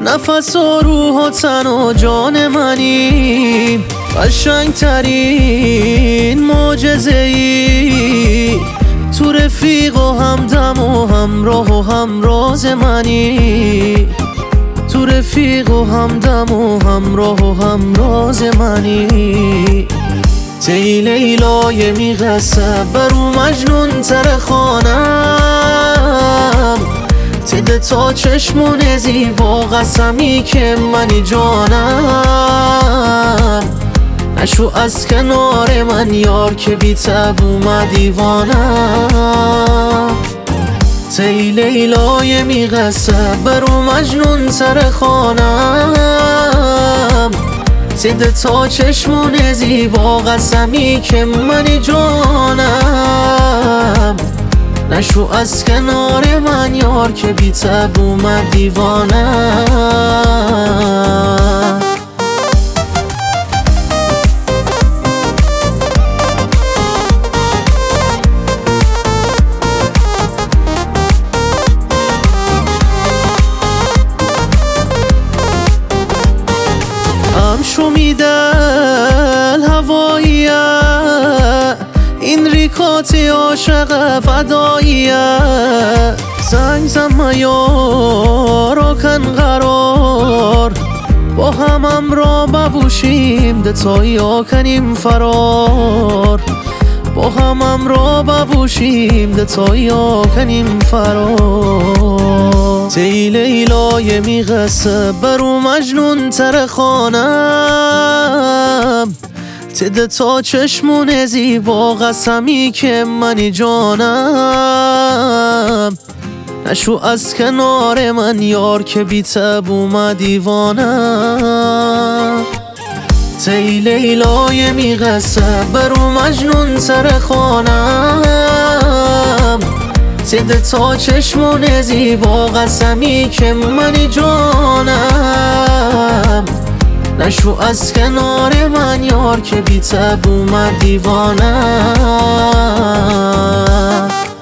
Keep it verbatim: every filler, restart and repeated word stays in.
نفس و روح و تن و جان منی، قشنگ ترین معجزه ای، تو رفیق و همدم و همراه و همراز منی، تو رفیق و همدم و همراه و همراز منی. تی لیلای میغسه برو مجنون تر خانم، تیده تا چشمون زیبا قسمی که منی جانم، نشو از کنار من یار که بی تب اومد دیوانم. تی لیلای میغسه برو مجنون تر خانم، تیده تا چشمون زیبا قسمی که منی جانم، نشو از کنار من یار که بی تب اومد دیوانم. شو میدل هواییه این ریکاتی عاشق فداییه، زنگ زم یارا کن قرار با هم امرا ببوشیم دتایی ها کنیم فرار، با هم امرا ببوشیم دتایی ها کنیم فرار. تی لیلای میغسه برو مجنون تر خانم، تیده تا چشمون زیبا قسمی که منی جانم، نشو از کنار من یار که بی تب اومد دیوانم. تی لیلای میغسه برو مجنون تر خانم، تیده تا چشمون زیبا قسمی که منی جانم، نشو از کنار من یار که بی تب اومد دیوانم.